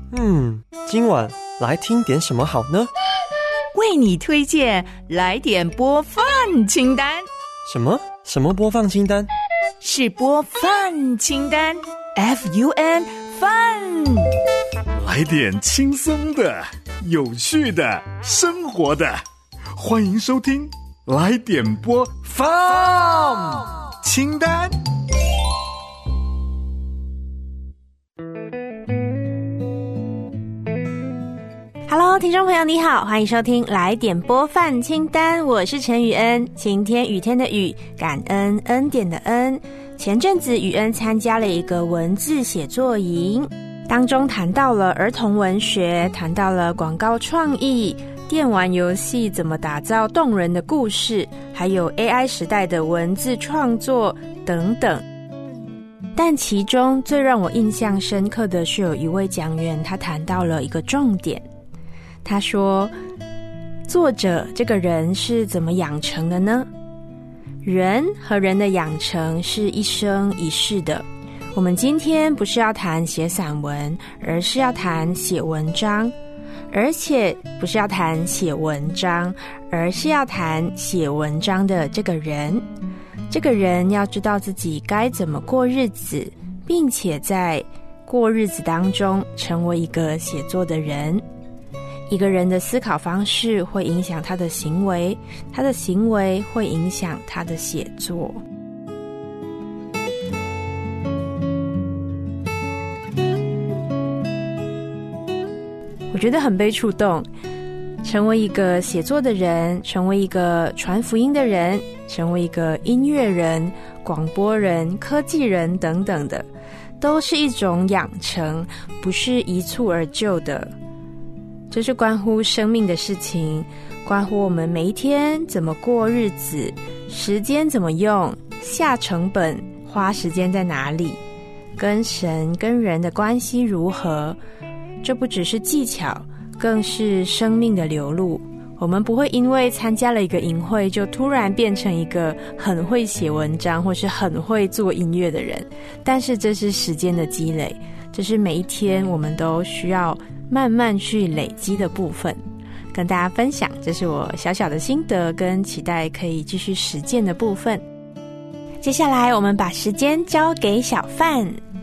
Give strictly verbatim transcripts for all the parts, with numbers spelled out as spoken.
嗯，今晚来听点什么好呢？ 为你推荐来点播放清单。 什么？什么播放清单？ 是播放清单 F U N Fun。 来点轻松的、有趣的、生活的，欢迎收听来点播放清单。 Hello， 听众朋友你好，欢迎收听来点播放清单，我是陈雨恩。晴天雨天的雨，感恩恩典的恩。前阵子雨恩参加了一个文字写作营，当中谈到了儿童文学，谈到了广告创意、电玩游戏怎么打造动人的故事，还有 A I 时代的文字创作等等。但其中最让我印象深刻的是有一位讲员，他谈到了一个重点。他说，作者这个人是怎么养成的呢？人和人的养成是一生一世的。我们今天不是要谈写散文，而是要谈写文章，而且不是要谈写文章，而是要谈写文章的这个人。这个人要知道自己该怎么过日子，并且在过日子当中成为一个写作的人。一个人的思考方式会影响他的行为，他的行为会影响他的写作。我觉得很被触动，成为一个写作的人，成为一个传福音的人，成为一个音乐人、广播人、科技人等等的，都是一种养成，不是一蹴而就的。这是关乎生命的事情，关乎我们每一天怎么过日子，时间怎么用，下成本，花时间在哪里，跟神跟人的关系如何。这不只是技巧，更是生命的流露。我们不会因为参加了一个营会就突然变成一个很会写文章或是很会做音乐的人，但是这是时间的积累，这是每一天我们都需要慢慢去累积的部分，跟大家分享，这是我小小的心得跟期待可以继续实践的部分。接下来我们把时间交给小范。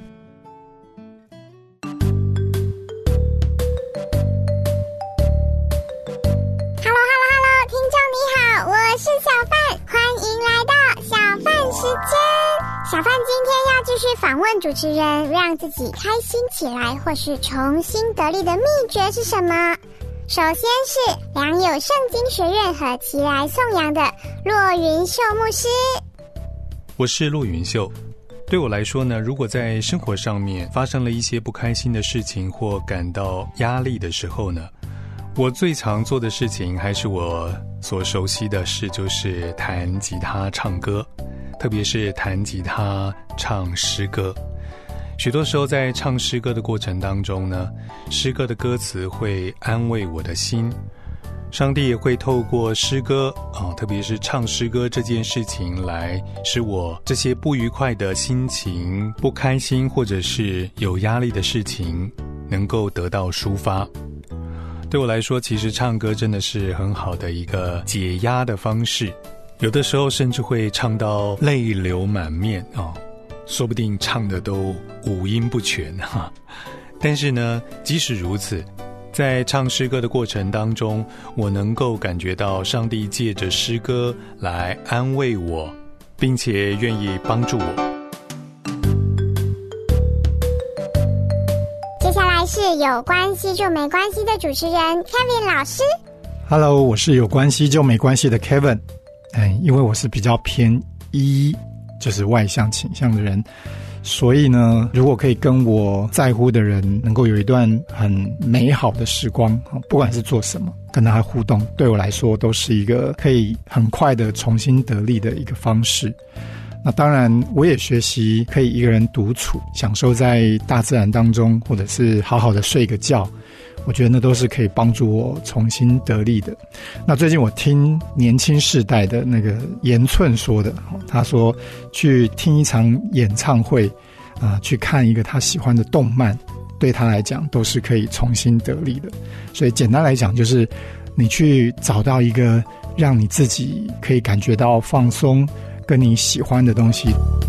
Hello Hello Hello， 听众你好，我是小范，欢迎来到小范时间。小范今天要继续访问主持人，让自己开心起来或是重新得力的秘诀是什么？首先是良友圣经学院和齐来颂扬的骆云秀牧师。 我是骆云秀。对我来说呢，如果在生活上面发生了一些不开心的事情或感到压力的时候呢，我最常做的事情还是我所熟悉的事，就是弹吉他唱歌，特别是弹吉他唱诗歌。许多时候在唱诗歌的过程当中呢，诗歌的歌词会安慰我的心，上帝也会透过诗歌、哦、特别是唱诗歌这件事情来使我这些不愉快的心情、不开心或者是有压力的事情能够得到抒发。对我来说，其实唱歌真的是很好的一个解压的方式，有的时候甚至会唱到泪流满面、哦、说不定唱的都五音不全哈。但是呢，即使如此，在唱诗歌的过程当中，我能够感觉到上帝借着诗歌来安慰我，并且愿意帮助我。 接下来是有关系就没关系的主持人 Kevin 老师。 Hello， 我是有关系就没关系的 Kevin。哎，因为我是比较偏一，就是外向倾向的人，所以呢，如果可以跟我在乎的人能够有一段很美好的时光，不管是做什么，跟他互动，对我来说都是一个可以很快的重新得力的一个方式。那当然我也学习可以一个人独处，享受在大自然当中，或者是好好的睡个觉，我觉得那都是可以帮助我重新得力的。那最近我听年轻世代的那个严寸说的，他说去听一场演唱会、呃、去看一个他喜欢的动漫， 对他来讲都是可以重新得力的。所以简单来讲，就是你去找到一个让你自己可以感觉到放松跟你喜欢的东西。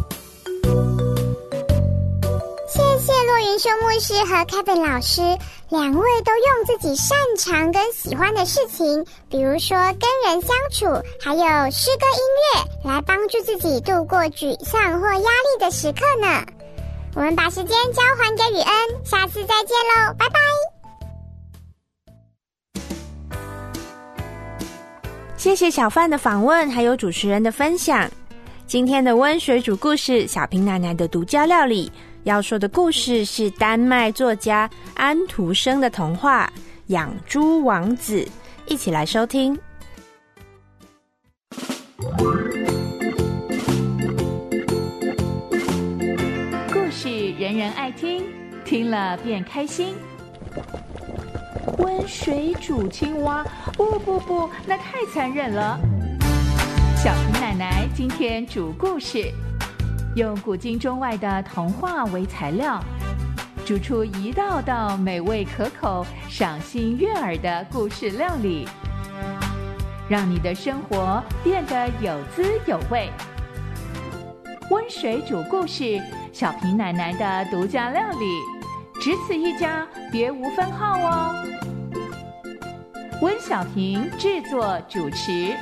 谢谢骆云修牧师和 Kevin 老师，两位都用自己擅长跟喜欢的事情，比如说跟人相处，还有诗歌音乐，来帮助自己度过沮丧或压力的时刻呢。我们把时间交还给雨恩，下次再见喽，拜拜。 谢谢小范的访问，还有主持人的分享。今天的温水煮故事，小平奶奶的独家料理，要说的故事是丹麦作家安徒生的童话《养猪王子》，一起来收听。 故事人人爱听，听了便开心。温水煮青蛙，不不不，那太残忍了。小平奶奶今天煮故事，用古今中外的童话为材料，煮出一道道美味可口、赏心悦耳的故事料理，让你的生活变得有滋有味。温水煮故事，小平奶奶的独家料理，只此一家，别无分号哦。温小平制作主持。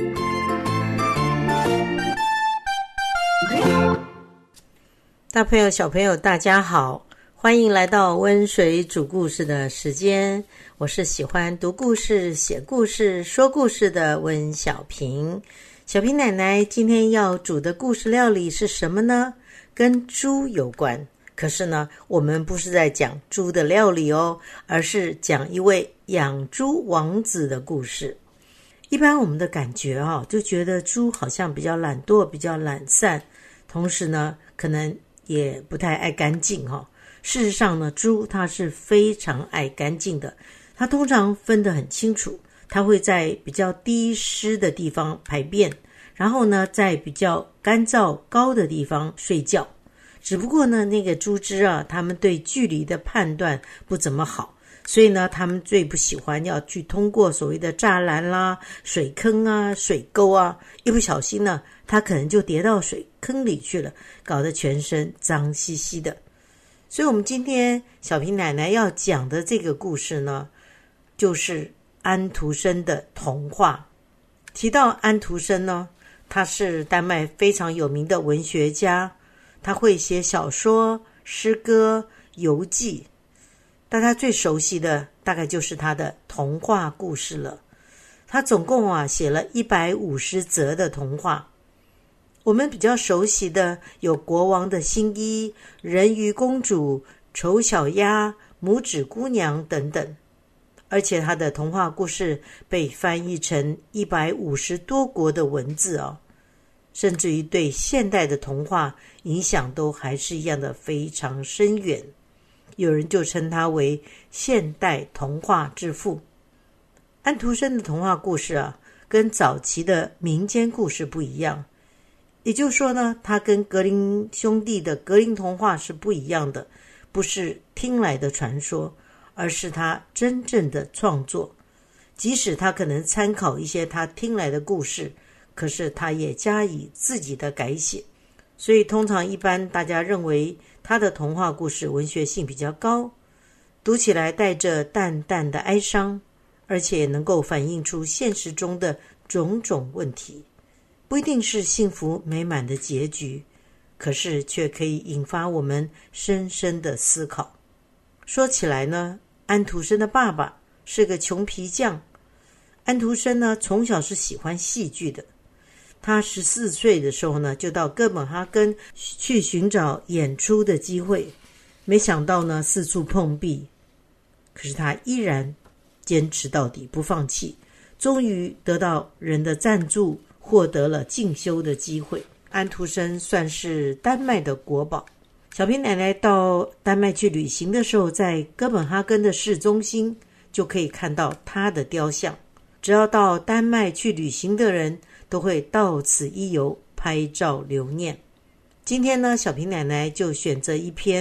大朋友小朋友大家好，欢迎来到温水煮故事的时间，我是喜欢读故事、写故事、说故事的温小平。小平奶奶今天要煮的故事料理是什么呢？跟猪有关。可是呢，我们不是在讲猪的料理哦，而是讲一位养猪王子的故事。一般我们的感觉哦，就觉得猪好像比较懒惰，比较懒散，同时呢，可能也不太爱干净哦。事实上呢，猪它是非常爱干净的，它通常分得很清楚，它会在比较低湿的地方排便，然后呢，在比较干燥高的地方睡觉。只不过呢，那个猪只啊，他们对距离的判断不怎么好，所以呢，他们最不喜欢要去通过所谓的栅栏啦、水坑啊、水沟啊，一不小心呢，他可能就跌到水坑里去了，搞得全身脏兮兮的。所以我们今天小平奶奶要讲的这个故事呢，就是安徒生的童话。提到安徒生呢，他是丹麦非常有名的文学家，他会写小说、诗歌、游记，大家最熟悉的大概就是他的童话故事了。他总共啊写了一百五十则的童话。我们比较熟悉的有国王的新衣、人鱼公主、丑小鸭、拇指姑娘等等。而且他的童话故事被翻译成一百五十多国的文字哦，甚至于对现代的童话影响都还是一样的非常深远。有人就称他为现代童话之父。安徒生的童话故事啊，跟早期的民间故事不一样，也就是说呢，他跟格林兄弟的格林童话是不一样的，不是听来的传说，而是他真正的创作。即使他可能参考一些他听来的故事，可是他也加以自己的改写。所以通常一般大家认为他的童话故事文学性比较高，读起来带着淡淡的哀伤，而且也能够反映出现实中的种种问题。不一定是幸福美满的结局，可是却可以引发我们深深的思考。说起来呢，安徒生的爸爸是个穷皮匠。安徒生呢，从小是喜欢戏剧的。他十四岁的时候呢，就到哥本哈根去寻找演出的机会，没想到呢，四处碰壁。可是他依然坚持到底，不放弃，终于得到人的赞助，获得了进修的机会。安徒生算是丹麦的国宝。小平奶奶到丹麦去旅行的时候，在哥本哈根的市中心就可以看到他的雕像。只要到丹麦去旅行的人，都会到此一游，拍照留念。今天呢，小平奶奶就选择一篇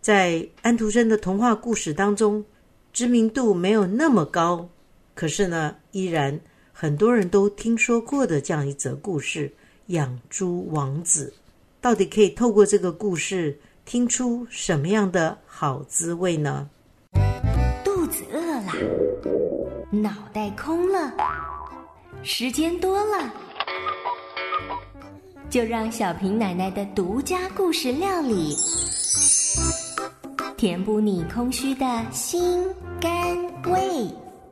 在安徒生的童话故事当中，知名度没有那么高，可是呢，依然很多人都听说过的这样一则故事——养猪王子。到底可以透过这个故事听出什么样的好滋味呢？ 肚子饿了，脑袋空了，时间多了，就让小平奶奶的独家故事料理填补你空虚的心肝胃。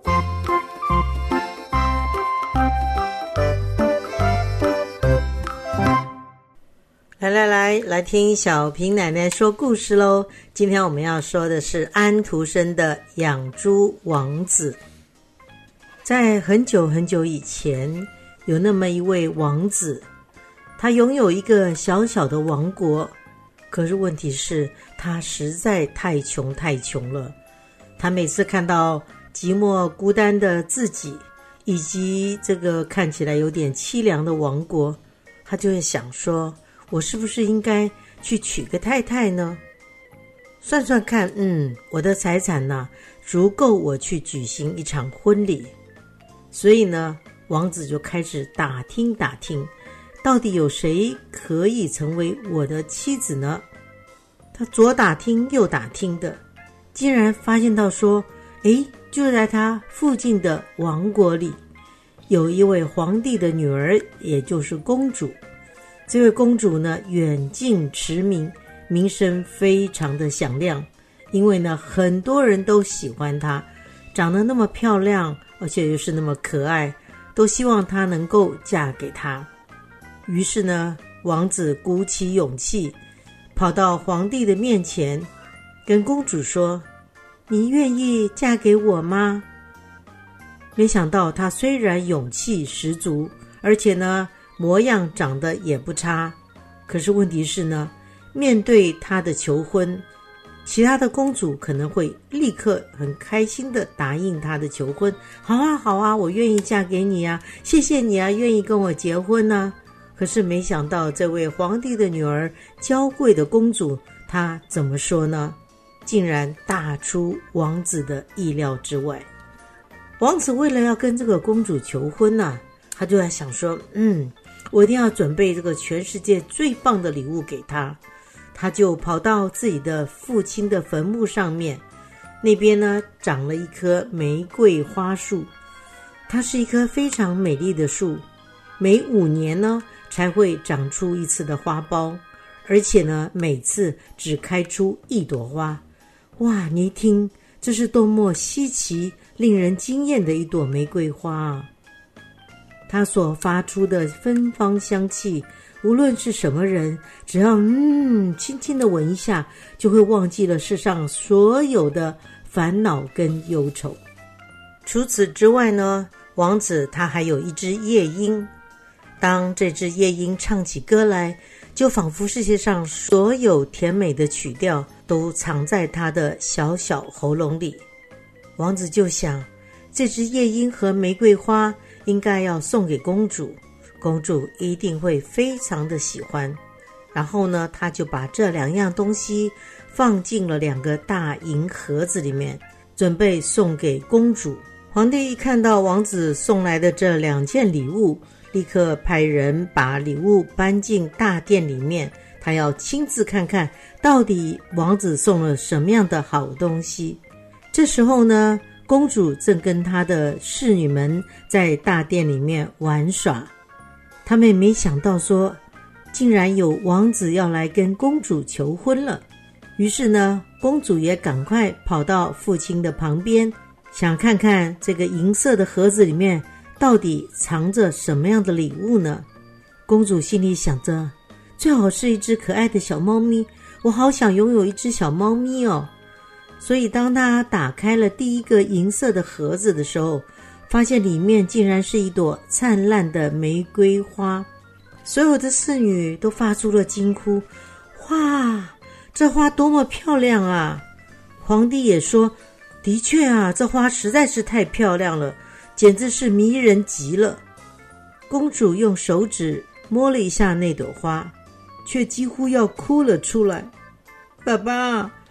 来来来，来听小平奶奶说故事咯。今天我们要说的是安徒生的《养猪王子》。在很久很久以前，有那么一位王子，他拥有一个小小的王国，可是问题是他实在太穷太穷了。他每次看到寂寞孤单的自己，以及这个看起来有点凄凉的王国，他就会想说，我是不是应该去娶个太太呢？算算看，嗯，我的财产呢，足够我去举行一场婚礼。所以呢，王子就开始打听打听，到底有谁可以成为我的妻子呢？他左打听右打听的，竟然发现到说，诶，就在他附近的王国里，有一位皇帝的女儿，也就是公主。这位公主呢，远近驰名，名声非常的响亮，因为呢，很多人都喜欢她，长得那么漂亮，而且又是那么可爱，都希望她能够嫁给他。于是呢，王子鼓起勇气，跑到皇帝的面前，跟公主说：“你愿意嫁给我吗？”没想到她虽然勇气十足，而且呢，模样长得也不差，可是问题是呢，面对他的求婚，其他的公主可能会立刻很开心的答应他的求婚，好啊好啊，我愿意嫁给你啊，谢谢你啊，愿意跟我结婚啊。可是没想到这位皇帝的女儿，娇贵的公主，她怎么说呢？竟然大出王子的意料之外。王子为了要跟这个公主求婚啊，他就在想说，嗯，我一定要准备这个全世界最棒的礼物给她。他就跑到自己的父亲的坟墓上面，那边呢长了一棵玫瑰花树，它是一棵非常美丽的树，每五年呢才会长出一次的花苞，而且呢每次只开出一朵花。哇，你一听，这是多么稀奇令人惊艳的一朵玫瑰花啊！它所发出的芬芳香气，无论是什么人，只要嗯轻轻的闻一下，就会忘记了世上所有的烦恼跟忧愁。除此之外呢，王子他还有一只夜莺。当这只夜莺唱起歌来，就仿佛世界上所有甜美的曲调都藏在他的小小喉咙里。王子就想，这只夜莺和玫瑰花应该要送给公主，公主一定会非常的喜欢。然后呢，他就把这两样东西放进了两个大银盒子里面，准备送给公主。皇帝一看到王子送来的这两件礼物，立刻派人把礼物搬进大殿里面，他要亲自看看到底王子送了什么样的好东西。这时候呢，公主正跟她的侍女们在大殿里面玩耍，他们也没想到说，竟然有王子要来跟公主求婚了。于是呢，公主也赶快跑到父亲的旁边，想看看这个银色的盒子里面到底藏着什么样的礼物呢？公主心里想着，最好是一只可爱的小猫咪，我好想拥有一只小猫咪哦。所以当她打开了第一个银色的盒子的时候，发现里面竟然是一朵灿烂的玫瑰花。所有的侍女都发出了惊呼，哇，这花多么漂亮啊！皇帝也说，的确啊，这花实在是太漂亮了，简直是迷人极了。公主用手指摸了一下那朵花，却几乎要哭了出来。爸爸，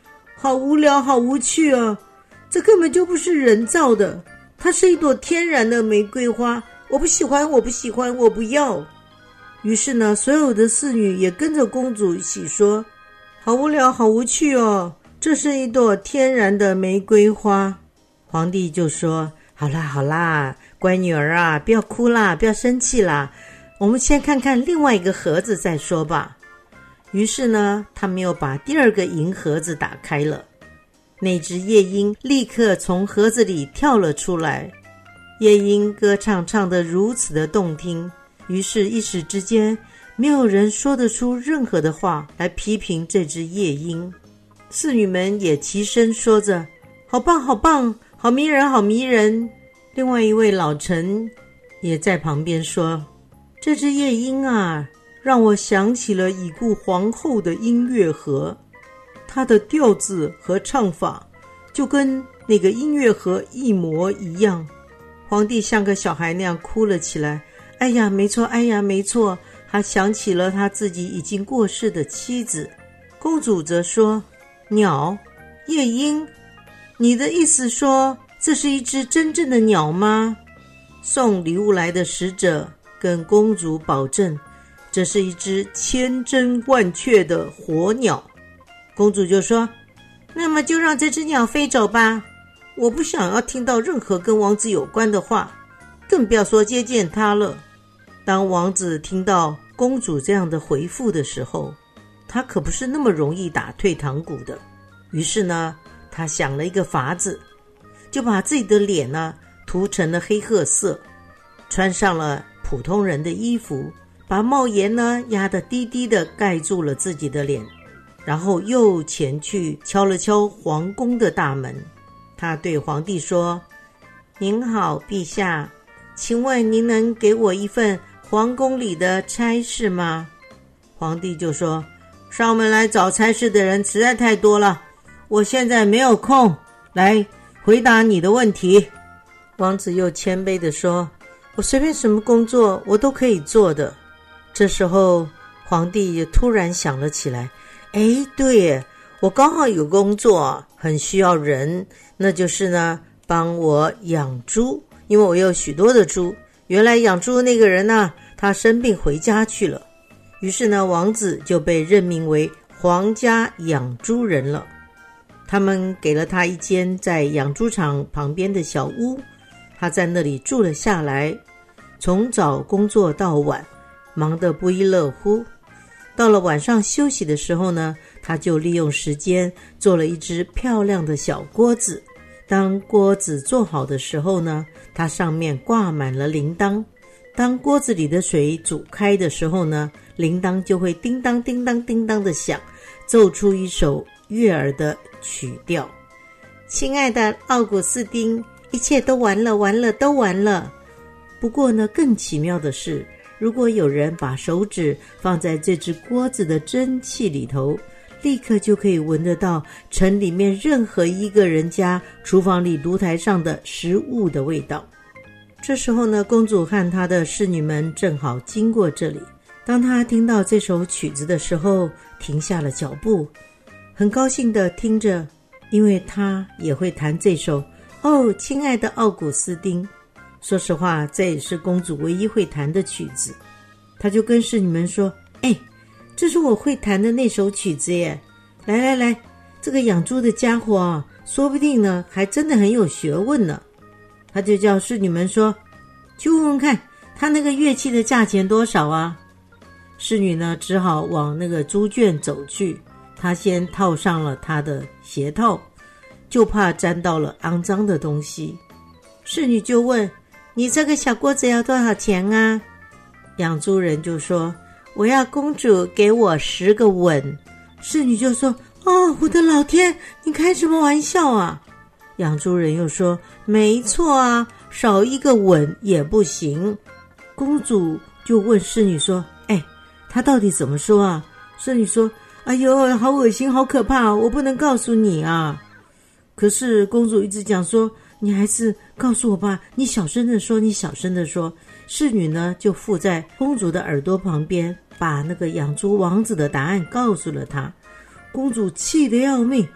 好无聊，好无趣哦，这根本就不是人造的，它是一朵天然的玫瑰花，我不喜欢，我不喜欢，我不要。于是呢，所有的侍女也跟着公主一起说，好无聊，好无趣哦，这是一朵天然的玫瑰花。皇帝就说，好啦好啦，乖女儿啊，不要哭啦，不要生气啦，我们先看看另外一个盒子再说吧。于是呢，他们又把第二个银盒子打开了，那只夜莺立刻从盒子里跳了出来。夜莺歌唱唱得如此的动听，于是一时之间没有人说得出任何的话来批评这只夜莺。侍女们也齐声说着，好棒好棒，好迷人好迷人。另外一位老臣也在旁边说，这只夜莺啊，让我想起了已故皇后的音乐盒，她的调子和唱法就跟那个音乐盒一模一样。皇帝像个小孩那样哭了起来，哎呀没错，哎呀没错，他想起了他自己已经过世的妻子。公主则说，鸟，夜莺，你的意思说这是一只真正的鸟吗？送礼物来的使者跟公主保证，这是一只千真万确的活鸟。公主就说，那么就让这只鸟飞走吧，我不想要听到任何跟王子有关的话，更不要说接见他了。当王子听到公主这样的回复的时候，他可不是那么容易打退堂鼓的。于是呢，他想了一个法子，就把自己的脸呢涂成了黑褐色，穿上了普通人的衣服，把帽檐呢压得低低的盖住了自己的脸，然后又前去敲了敲皇宫的大门。他对皇帝说，您好陛下，请问您能给我一份皇宫里的差事吗？皇帝就说，上门来找差事的人实在太多了，我现在没有空来回答你的问题。王子又谦卑地说，我随便什么工作我都可以做的。这时候皇帝也突然想了起来，诶，对耶，我刚好有工作很需要人，那就是呢帮我养猪，因为我有许多的猪。原来养猪那个人呢，他生病回家去了，于是呢王子就被任命为皇家养猪人了。他们给了他一间在养猪场旁边的小屋，他在那里住了下来，从早工作到晚，忙得不亦乐乎。到了晚上休息的时候呢，他就利用时间做了一只漂亮的小锅子。当锅子做好的时候呢，它上面挂满了铃铛。当锅子里的水煮开的时候呢，铃铛就会叮当叮当叮当的响，奏出一首悦耳的曲调。亲爱的奥古斯丁，一切都完了完了都完了。不过呢，更奇妙的是，如果有人把手指放在这只锅子的蒸汽里头，立刻就可以闻得到城里面任何一个人家厨房里炉台上的食物的味道。这时候呢，公主和她的侍女们正好经过这里。当她听到这首曲子的时候，停下了脚步，很高兴地听着，因为她也会弹这首哦，亲爱的奥古斯丁。说实话，这也是公主唯一会弹的曲子。她就跟侍女们说，哎，这是我会弹的那首曲子耶，来来来，这个养猪的家伙啊，说不定呢还真的很有学问呢。他就叫侍女们说，去问问看他那个乐器的价钱多少啊。侍女呢只好往那个猪圈走去，她先套上了她的鞋套，就怕沾到了肮脏的东西。侍女就问，你这个小锅子要多少钱啊？养猪人就说，我要公主给我十个吻。侍女就说，哦，我的老天，你开什么玩笑啊？养猪人又说，没错啊，少一个吻也不行。公主就问侍女说，哎，他到底怎么说啊？侍女说，哎呦，好恶心，好可怕，我不能告诉你啊。可是公主一直讲说，你还是告诉我吧，你小声的说，你小声的说。侍女呢就附在公主的耳朵旁边，把那个养猪王子的答案告诉了她。公主气得要命，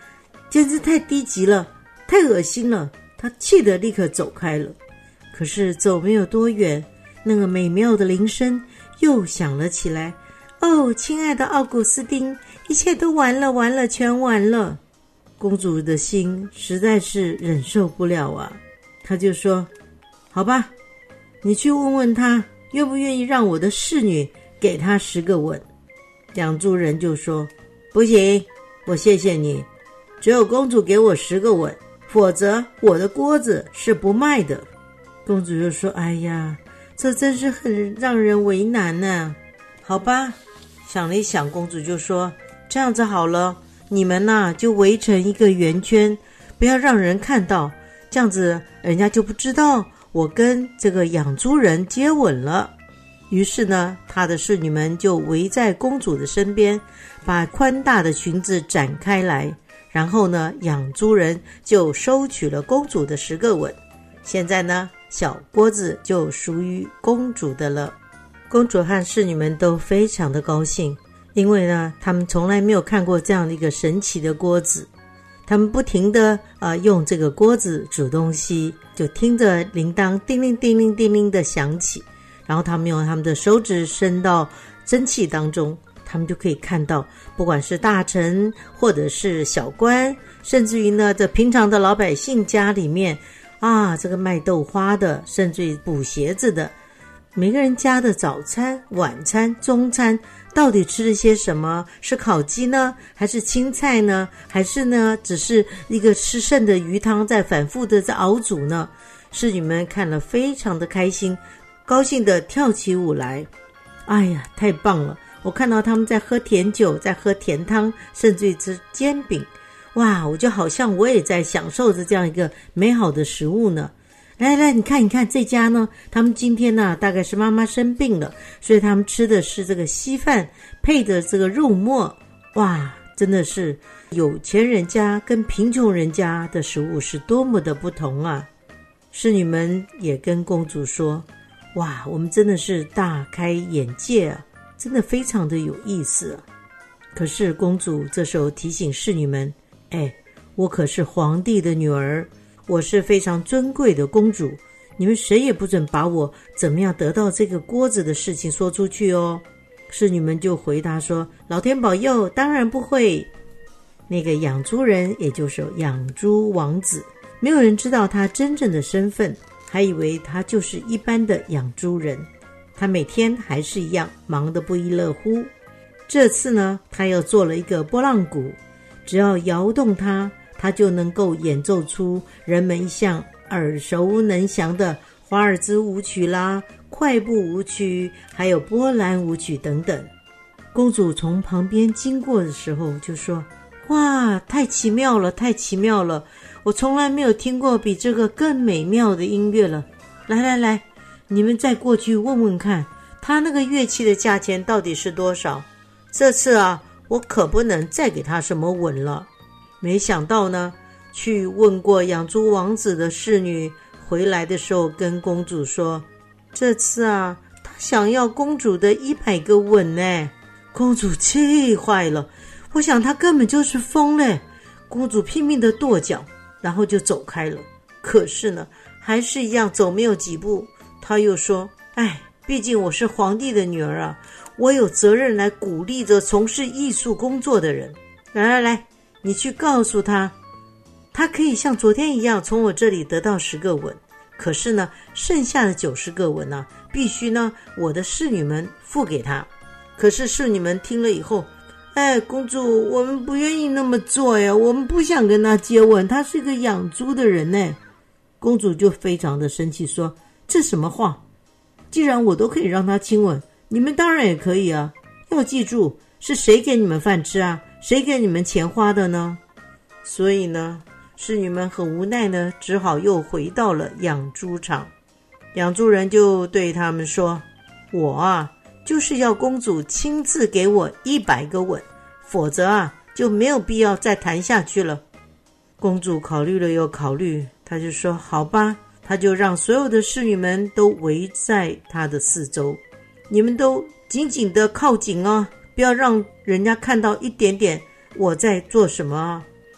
简直太低级了，太恶心了。他气得立刻走开了。可是走没有多远，那个美妙的铃声又响了起来。哦，亲爱的奥古斯丁，一切都完了，完了，全完了。公主的心实在是忍受不了啊，她就说，好吧，你去问问他愿不愿意让我的侍女给他十个吻。养猪人就说，不行，我谢谢你，只有公主给我十个吻，否则我的锅子是不卖的。公主就说，哎呀，这真是很让人为难呢。好吧，想了一想，公主就说，这样子好了，你们呐、啊、就围成一个圆圈，不要让人看到，这样子人家就不知道我跟这个养猪人接吻了。于是呢，他的侍女们就围在公主的身边，把宽大的裙子展开来，然后呢，养猪人就收取了公主的十个吻。现在呢，小锅子就属于公主的了。公主和侍女们都非常的高兴，因为呢，他们从来没有看过这样的一个神奇的锅子。他们不停的呃用这个锅子煮东西，就听着铃铛叮铃叮铃叮铃的响起，然后他们用他们的手指伸到蒸汽当中，他们就可以看到，不管是大臣或者是小官，甚至于呢，这平常的老百姓家里面啊，这个卖豆花的，甚至于补鞋子的，每个人家的早餐、晚餐、中餐到底吃了些什么？是烤鸡呢？还是青菜呢？还是呢，只是一个吃剩的鱼汤在反复的在熬煮呢？侍女们看了非常的开心，高兴的跳起舞来。哎呀，太棒了！我看到他们在喝甜酒，在喝甜汤，甚至于吃煎饼。哇，我就好像我也在享受着这样一个美好的食物呢。来来，你看，你看这家呢，他们今天呢，大概是妈妈生病了，所以他们吃的是这个稀饭配的这个肉末。哇，真的是有钱人家跟贫穷人家的食物是多么的不同啊！侍女们也跟公主说，哇，我们真的是大开眼界啊，真的非常的有意思啊。可是公主这时候提醒侍女们，哎，我可是皇帝的女儿，我是非常尊贵的公主，你们谁也不准把我怎么样得到这个锅子的事情说出去哦。侍女们就回答说，老天保佑，当然不会。那个养猪人，也就是养猪王子，没有人知道他真正的身份，还以为他就是一般的养猪人。他每天还是一样忙得不亦乐乎。这次呢，他又做了一个拨浪鼓，只要摇动它，它就能够演奏出人们一向耳熟能详的华尔兹舞曲啦、快步舞曲，还有波兰舞曲等等。公主从旁边经过的时候就说，哇，太奇妙了，太奇妙了，我从来没有听过比这个更美妙的音乐了。来来来，你们再过去问问看，他那个乐器的价钱到底是多少？这次啊，我可不能再给他什么吻了。没想到呢，去问过养猪王子的侍女回来的时候跟公主说，这次啊，他想要公主的一百个吻呢。公主气坏了，我想他根本就是疯了。公主拼命的跺脚，然后就走开了。可是呢，还是一样走没有几步，他又说，哎，毕竟我是皇帝的女儿啊，我有责任来鼓励着从事艺术工作的人。来来来，你去告诉他，他可以像昨天一样从我这里得到十个吻，可是呢，剩下的九十个吻呢、啊，必须呢我的侍女们付给他。可是侍女们听了以后，哎，公主，我们不愿意那么做呀，我们不想跟他接吻，他是个养猪的人呢。公主就非常的生气说，这什么话？既然我都可以让他亲吻，你们当然也可以啊。要记住，是谁给你们饭吃啊？谁给你们钱花的呢？所以呢，侍女们很无奈呢，只好又回到了养猪场。养猪人就对他们说，我啊，就是要公主亲自给我一百个吻，否则啊，就没有必要再谈下去了。公主考虑了又考虑，她就说，好吧，她就让所有的侍女们都围在她的四周，你们都紧紧的靠紧哦，不要让人家看到一点点我在做什么啊。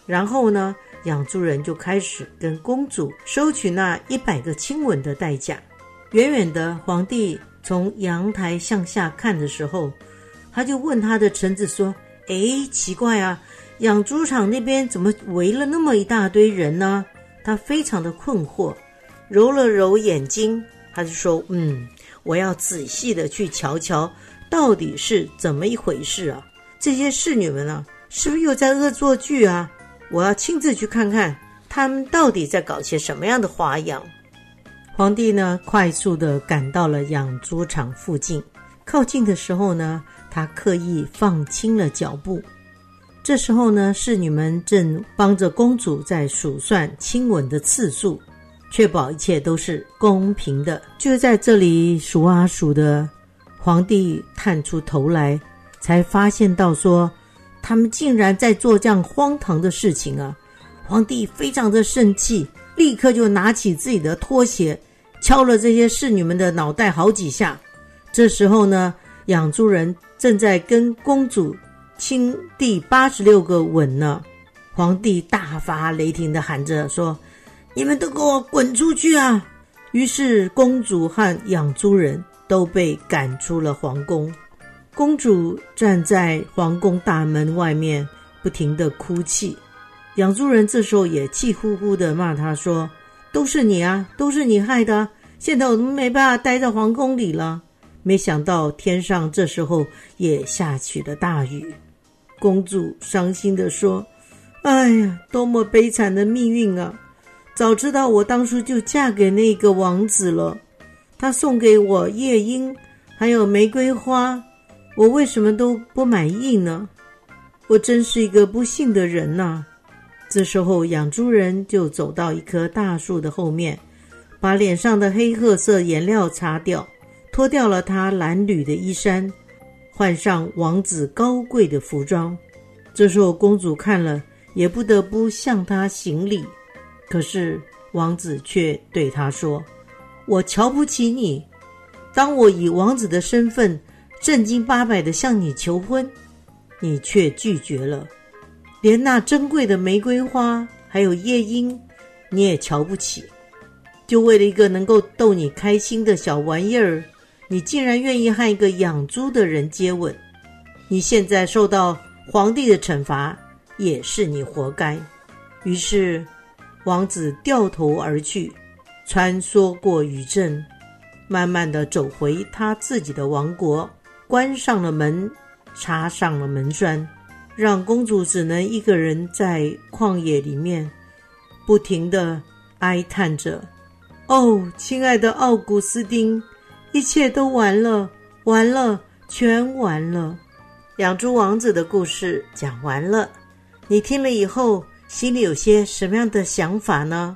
然后呢，养猪人就开始跟公主收取那一百个亲吻的代价。远远的皇帝从阳台向下看的时候，他就问他的臣子说，诶，奇怪啊，养猪场那边怎么围了那么一大堆人呢？他非常的困惑，揉了揉眼睛，他就说，嗯，我要仔细的去瞧瞧到底是怎么一回事啊，这些侍女们啊，是不是又在恶作剧啊？我要亲自去看看他们到底在搞些什么样的花样。皇帝呢，快速的赶到了养猪场附近，靠近的时候呢，他刻意放轻了脚步。这时候呢，侍女们正帮着公主在数算亲吻的次数，确保一切都是公平的。就在这里数啊数的，皇帝探出头来，才发现到说，他们竟然在做这样荒唐的事情啊！皇帝非常的生气，立刻就拿起自己的拖鞋，敲了这些侍女们的脑袋好几下。这时候呢，养猪人正在跟公主亲第八十六个吻呢。皇帝大发雷霆地喊着说，你们都给我滚出去啊！于是公主和养猪人都被赶出了皇宫。公主站在皇宫大门外面不停地哭泣，养猪人这时候也气呼呼地骂她说，都是你啊，都是你害的，现在我们没办法待在皇宫里了。没想到天上这时候也下起了大雨。公主伤心地说，哎呀，多么悲惨的命运啊，早知道我当初就嫁给那个王子了，他送给我夜莺还有玫瑰花，我为什么都不满意呢？我真是一个不幸的人啊。这时候养猪人就走到一棵大树的后面，把脸上的黑褐色颜料擦掉，脱掉了他褴褛的衣衫，换上王子高贵的服装。这时候公主看了也不得不向他行礼，可是王子却对他说，我瞧不起你，当我以王子的身份正经八百的向你求婚，你却拒绝了，连那珍贵的玫瑰花还有夜莺你也瞧不起，就为了一个能够逗你开心的小玩意儿，你竟然愿意和一个养猪的人接吻。你现在受到皇帝的惩罚，也是你活该。于是王子掉头而去，穿梭过雨阵，慢慢地走回他自己的王国，关上了门，插上了门栓，让公主只能一个人在旷野里面不停地哀叹着，哦，亲爱的奥古斯丁，一切都完了，完了，全完了。养猪王子的故事讲完了，你听了以后心里有些什么样的想法呢？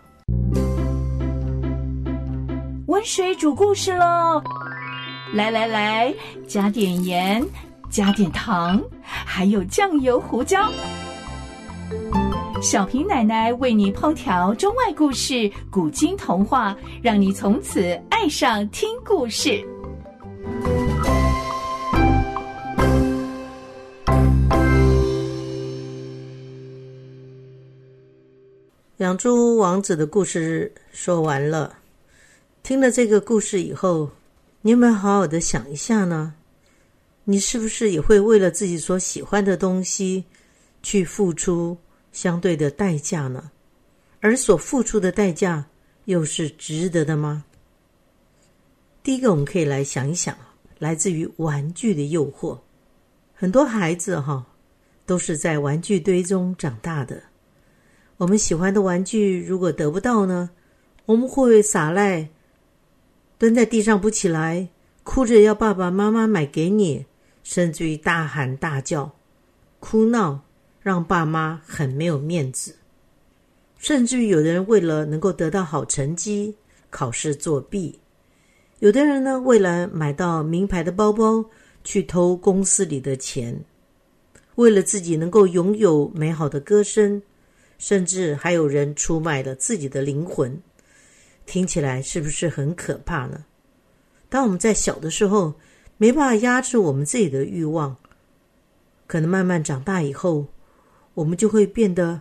温水煮故事咯，来来来，加点盐，加点糖，还有酱油胡椒。小平奶奶为你烹调中外故事、古今童话，让你从此爱上听故事。 养猪王子的故事说完了，听了这个故事以后，你有没有好好的想一下呢？你是不是也会为了自己所喜欢的东西去付出相对的代价呢？而所付出的代价又是值得的吗？第一个，我们可以来想一想，来自于玩具的诱惑。很多孩子哈，都是在玩具堆中长大的。我们喜欢的玩具如果得不到呢，我们会撒赖，蹲在地上不起来，哭着要爸爸妈妈买给你，甚至于大喊大叫，哭闹，让爸妈很没有面子。甚至于有的人为了能够得到好成绩，考试作弊。有的人呢，为了买到名牌的包包，去偷公司里的钱。为了自己能够拥有美好的歌声，甚至还有人出卖了自己的灵魂。听起来是不是很可怕呢？当我们在小的时候没办法压制我们自己的欲望，可能慢慢长大以后，我们就会变得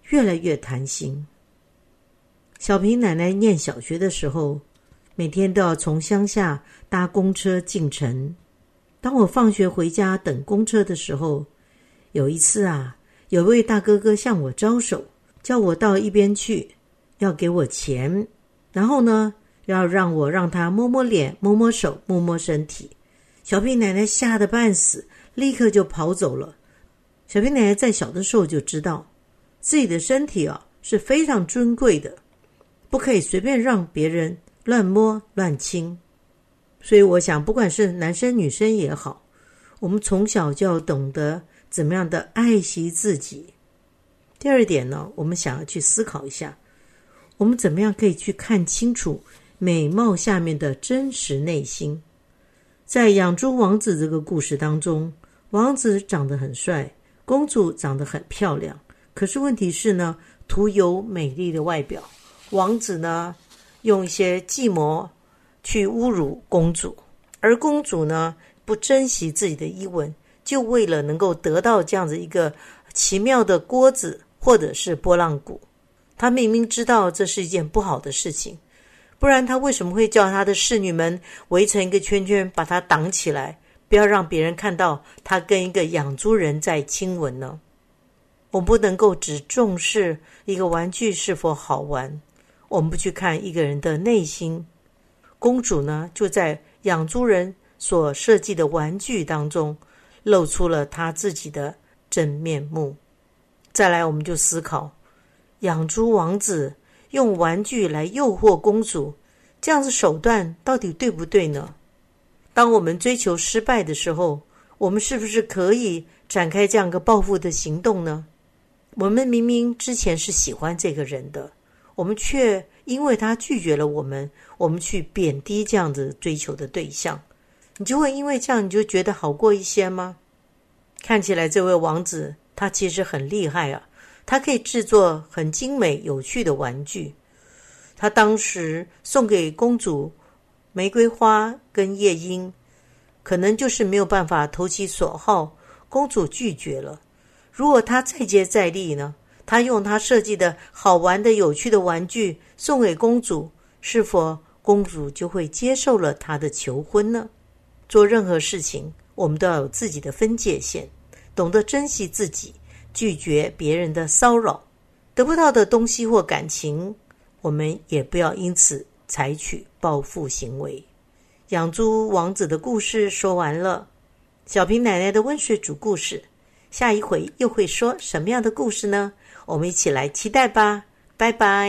越来越贪心。小平奶奶念小学的时候，每天都要从乡下搭公车进城。当我放学回家等公车的时候，有一次啊，有位大哥哥向我招手，叫我到一边去，要给我钱，然后呢，要让我让他摸摸脸、摸摸手、摸摸身体。小平奶奶吓得半死，立刻就跑走了。小平奶奶在小的时候就知道，自己的身体啊是非常尊贵的，不可以随便让别人乱摸乱亲。所以我想，不管是男生女生也好，我们从小就要懂得怎么样的爱惜自己。第二点呢，我们想要去思考一下，我们怎么样可以去看清楚美貌下面的真实内心。在养猪王子这个故事当中，王子长得很帅，公主长得很漂亮，可是问题是呢，徒有美丽的外表，王子呢用一些计谋去侮辱公主，而公主呢不珍惜自己的衣纹，就为了能够得到这样子一个奇妙的锅子或者是拨浪鼓。她明明知道这是一件不好的事情，不然她为什么会叫她的侍女们围成一个圈圈，把她挡起来，不要让别人看到她跟一个养猪人在亲吻呢？我们不能够只重视一个玩具是否好玩，我们不去看一个人的内心。公主呢，就在养猪人所设计的玩具当中露出了她自己的真面目。再来，我们就思考，养猪王子用玩具来诱惑公主，这样子手段到底对不对呢？当我们追求失败的时候，我们是不是可以展开这样一个报复的行动呢？我们明明之前是喜欢这个人的，我们却因为他拒绝了我们，我们去贬低这样子追求的对象，你就会因为这样你就觉得好过一些吗？看起来这位王子他其实很厉害啊，他可以制作很精美有趣的玩具。他当时送给公主玫瑰花跟夜莺，可能就是没有办法投其所好，公主拒绝了。如果他再接再厉呢，他用他设计的好玩的有趣的玩具送给公主，是否公主就会接受了他的求婚呢？做任何事情我们都要有自己的分界线，懂得珍惜自己，拒绝别人的骚扰。得不到的东西或感情，我们也不要因此采取报复行为。养猪王子的故事说完了，小平奶奶的温水煮故事，下一回又会说什么样的故事呢？我们一起来期待吧，拜拜。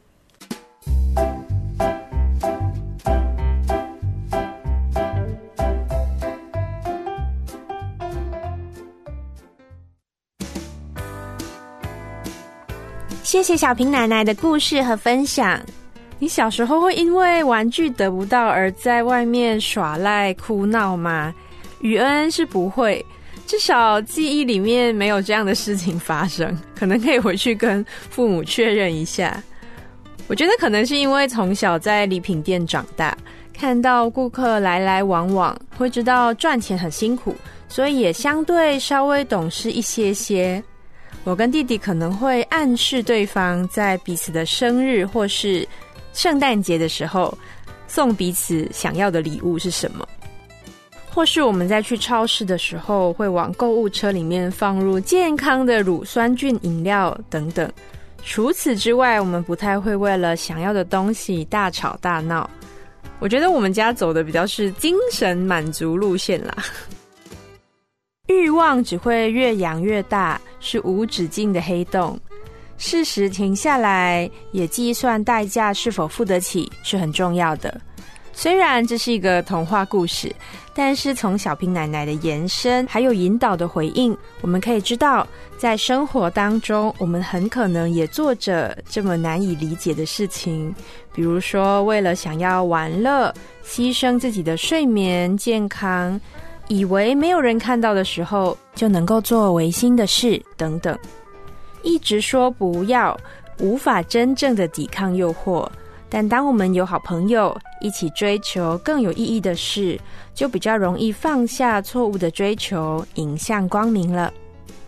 谢谢小平奶奶的故事和分享。你小时候会因为玩具得不到而在外面耍赖哭闹吗？宇恩是不会，至少记忆里面没有这样的事情发生，可能可以回去跟父母确认一下。我觉得可能是因为从小在礼品店长大，看到顾客来来往往，会知道赚钱很辛苦，所以也相对稍微懂事一些些。我跟弟弟可能会暗示对方在彼此的生日或是圣诞节的时候送彼此想要的礼物是什么，或是我们在去超市的时候会往购物车里面放入健康的乳酸菌饮料等等。除此之外，我们不太会为了想要的东西大吵大闹。我觉得我们家走的比较是精神满足路线啦。欲望只会越养越大，是无止境的黑洞。适时停下来，也计算代价是否付得起，是很重要的。虽然这是一个童话故事，但是从小平奶奶的延伸还有引导的回应，我们可以知道，在生活当中，我们很可能也做着这么难以理解的事情，比如说为了想要玩乐，牺牲自己的睡眠健康，以为没有人看到的时候就能够做违心的事等等。一直说不要，无法真正的抵抗诱惑，但当我们有好朋友一起追求更有意义的事，就比较容易放下错误的追求，迎向光明了。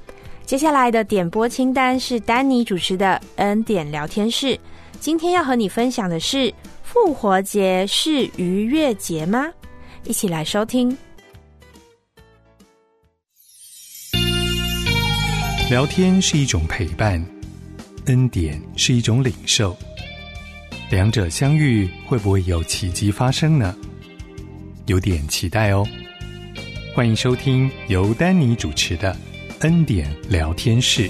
接下来的点播清单是丹尼主持的恩典聊天室。今天要和你分享的是，复活节是逾越节吗？一起来收听。 聊天是一种陪伴，恩典是一种领受，两者相遇会不会有奇迹发生呢？有点期待哦。欢迎收听由丹尼主持的恩典聊天室。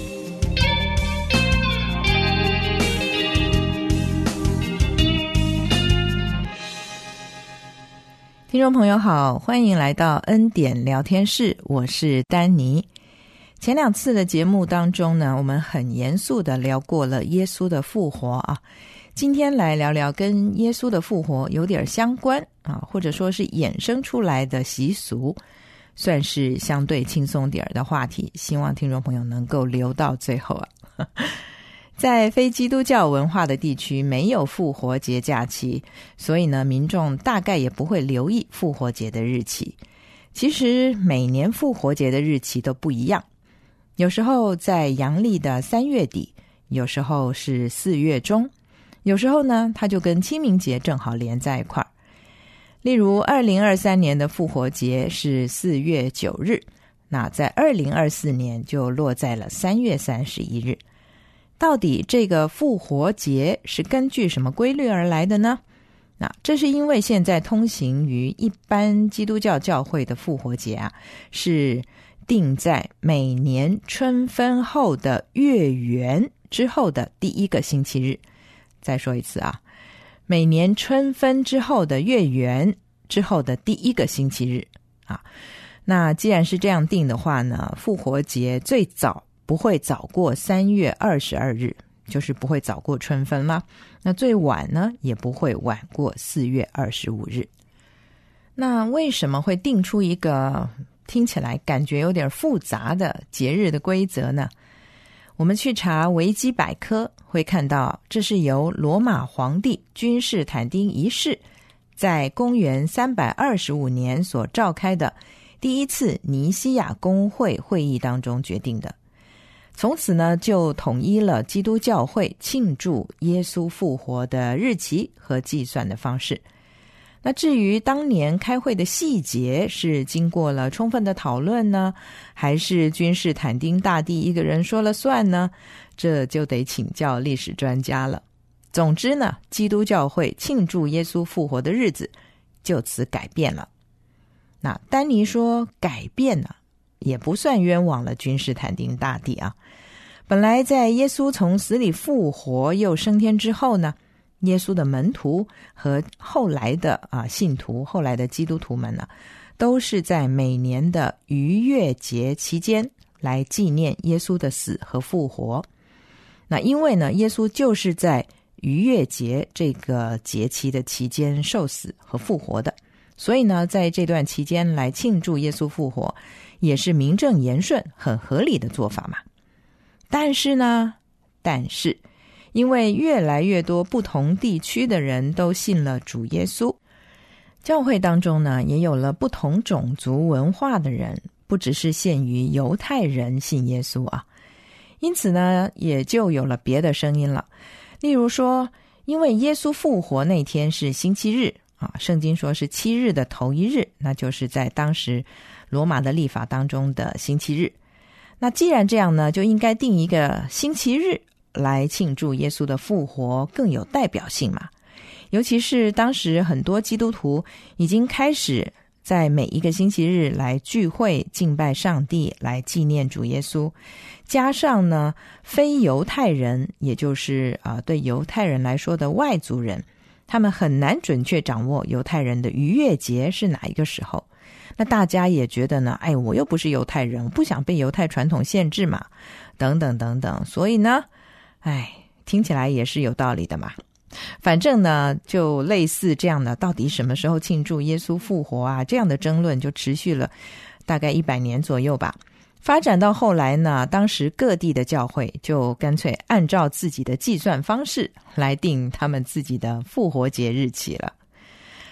听众朋友好，欢迎来到恩典聊天室，我是丹尼。前两次的节目当中呢，我们很严肃的聊过了耶稣的复活啊，今天来聊聊跟耶稣的复活有点相关啊，或者说是衍生出来的习俗，算是相对轻松点的话题，希望听众朋友能够留到最后啊。在非基督教文化的地区没有复活节假期，所以呢，民众大概也不会留意复活节的日期。其实每年复活节的日期都不一样，有时候在阳历的三月底，有时候是四月中，有时候呢，它就跟清明节正好连在一块儿。例如二零二三年的复活节是四月九日，那在二零二四年就落在了三月三十一日。到底这个复活节是根据什么规律而来的呢？那这是因为现在通行于一般基督教教会的复活节啊，是定在每年春分后的月圆之后的第一个星期日。再说一次啊，每年春分之后的月圆之后的第一个星期日啊。那既然是这样定的话呢，复活节最早不会早过三月二十二日，就是不会早过春分啦。那最晚呢，也不会晚过四月二十五日。那为什么会定出一个听起来感觉有点复杂的节日的规则呢？我们去查维基百科会看到，这是由罗马皇帝君士坦丁一世在公元三百二十五年所召开的第一次尼西亚公会会议当中决定的。从此呢，就统一了基督教会庆祝耶稣复活的日期和计算的方式。那至于当年开会的细节是经过了充分的讨论呢，还是君士坦丁大帝一个人说了算呢？这就得请教历史专家了。总之呢，基督教会庆祝耶稣复活的日子就此改变了。那丹尼说改变呢，也不算冤枉了君士坦丁大帝啊。本来在耶稣从死里复活又升天之后呢，耶稣的门徒和后来的啊信徒，后来的基督徒们呢，都是在每年的逾越节期间来纪念耶稣的死和复活。那因为呢，耶稣就是在逾越节这个节期的期间受死和复活的，所以呢，在这段期间来庆祝耶稣复活，也是名正言顺、很合理的做法嘛。但是呢，但是因为越来越多不同地区的人都信了主耶稣，教会当中呢，也有了不同种族文化的人，不只是限于犹太人信耶稣啊。因此呢，也就有了别的声音了。例如说，因为耶稣复活那天是星期日啊，圣经说是七日的头一日，那就是在当时罗马的历法当中的星期日。那既然这样呢，就应该定一个星期日来庆祝耶稣的复活，更有代表性嘛。尤其是当时很多基督徒已经开始在每一个星期日来聚会敬拜上帝，来纪念主耶稣。加上呢，非犹太人，也就是啊、呃、对犹太人来说的外族人，他们很难准确掌握犹太人的逾越节是哪一个时候。那大家也觉得呢，哎，我又不是犹太人，我不想被犹太传统限制嘛，等等等等。所以呢，哎，听起来也是有道理的嘛。反正呢，就类似这样的，到底什么时候庆祝耶稣复活啊？这样的争论就持续了大概一百年左右吧。发展到后来呢，当时各地的教会就干脆按照自己的计算方式来定他们自己的复活节日期了。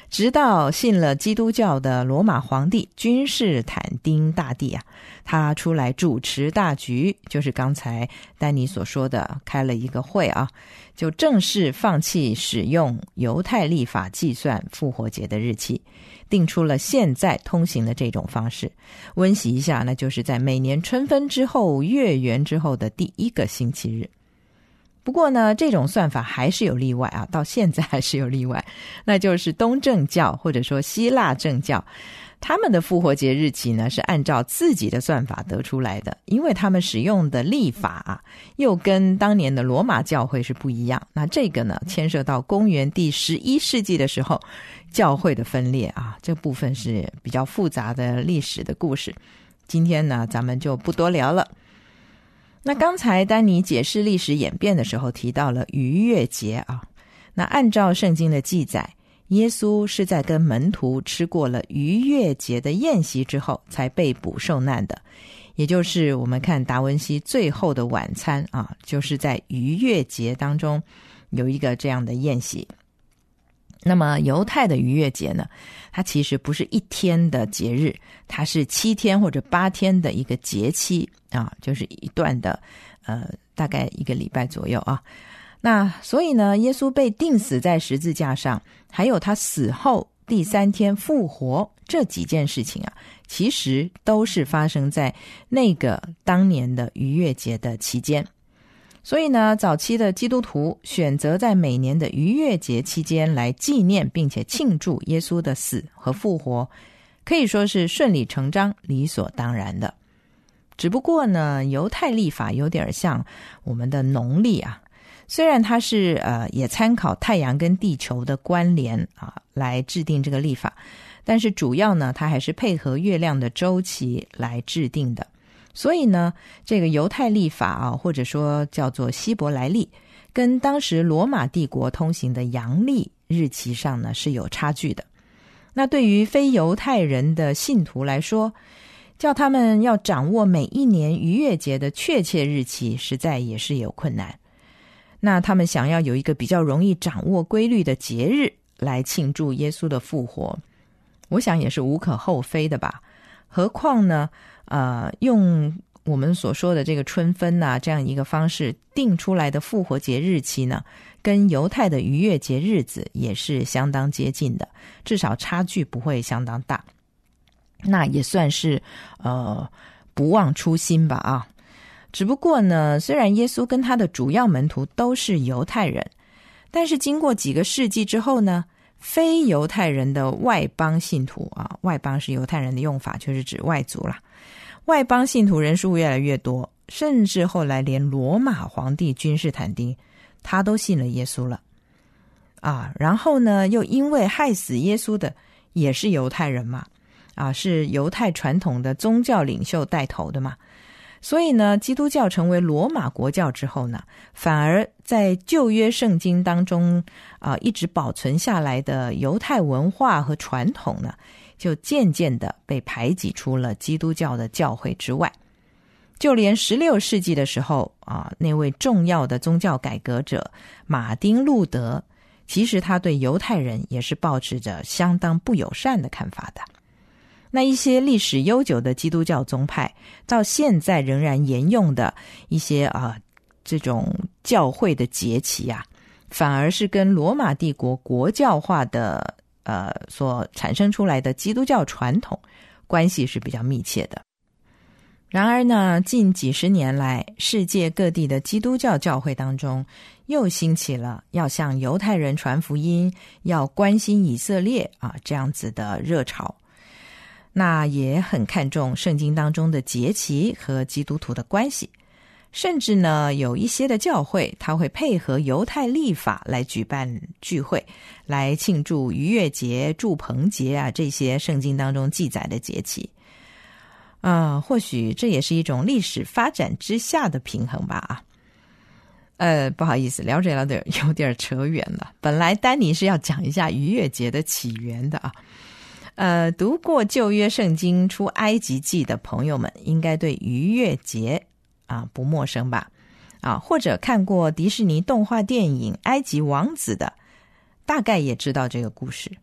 直到信了基督教的罗马皇帝君士坦丁大帝啊，他出来主持大局，就是刚才丹尼所说的开了一个会啊，就正式放弃使用犹太历法计算复活节的日期，定出了现在通行的这种方式。温习一下，那就是在每年春分之后月圆之后的第一个星期日。不过呢，这种算法还是有例外啊，到现在还是有例外，那就是东正教或者说希腊正教，他们的复活节日期呢是按照自己的算法得出来的，因为他们使用的历法啊，又跟当年的罗马教会是不一样。那这个呢，牵涉到公元第十一世纪的时候，教会的分裂啊，这部分是比较复杂的历史的故事。今天呢，咱们就不多聊了。那刚才丹尼解释历史演变的时候提到了逾越节啊，那按照圣经的记载，耶稣是在跟门徒吃过了逾越节的宴席之后才被捕受难的，也就是我们看达文西最后的晚餐啊，就是在逾越节当中有一个这样的宴席。那么犹太的逾越节呢，它其实不是一天的节日，它是七天或者八天的一个节期啊，就是一段的呃大概一个礼拜左右啊。那所以呢，耶稣被钉死在十字架上，还有他死后第三天复活，这几件事情啊，其实都是发生在那个当年的逾越节的期间。所以呢，早期的基督徒选择在每年的逾越节期间来纪念并且庆祝耶稣的死和复活，可以说是顺理成章、理所当然的。只不过呢，犹太历法有点像我们的农历啊，虽然它是呃也参考太阳跟地球的关联啊来制定这个历法，但是主要呢，它还是配合月亮的周期来制定的。所以呢，这个犹太历法啊，或者说叫做希伯来历，跟当时罗马帝国通行的阳历日期上呢是有差距的。那对于非犹太人的信徒来说，叫他们要掌握每一年逾越节的确切日期，实在也是有困难。那他们想要有一个比较容易掌握规律的节日来庆祝耶稣的复活，我想也是无可厚非的吧。何况呢，呃，用我们所说的这个春分啊，这样一个方式定出来的复活节日期呢，跟犹太的逾越节日子也是相当接近的，至少差距不会相当大。那也算是呃不忘初心吧啊。只不过呢，虽然耶稣跟他的主要门徒都是犹太人，但是经过几个世纪之后呢，非犹太人的外邦信徒啊，外邦是犹太人的用法，就是指外族啦。外邦信徒人数越来越多，甚至后来连罗马皇帝君士坦丁他都信了耶稣了啊。然后呢，又因为害死耶稣的也是犹太人嘛，啊，是犹太传统的宗教领袖带头的嘛。所以呢，基督教成为罗马国教之后呢，反而在旧约圣经当中啊、呃，一直保存下来的犹太文化和传统呢，就渐渐的被排挤出了基督教的教会之外。就连十六世纪的时候啊，那位重要的宗教改革者马丁路德，其实他对犹太人也是抱持着相当不友善的看法的。那一些历史悠久的基督教宗派到现在仍然沿用的一些啊、呃、这种教会的节期啊，反而是跟罗马帝国国教化的呃所产生出来的基督教传统关系是比较密切的。然而呢，近几十年来，世界各地的基督教教会当中又兴起了要向犹太人传福音，要关心以色列啊这样子的热潮。那也很看重圣经当中的节期和基督徒的关系，甚至呢有一些的教会他会配合犹太历法来举办聚会，来庆祝逾越节、住棚节啊这些圣经当中记载的节期。啊、呃，或许这也是一种历史发展之下的平衡吧啊。呃，不好意思，聊着聊着有点扯远了。本来丹尼是要讲一下逾越节的起源的啊。呃，读过旧约圣经出埃及记的朋友们，应该对逾越节啊不陌生吧？啊，或者看过迪士尼动画电影《埃及王子》的，大概也知道这个故事。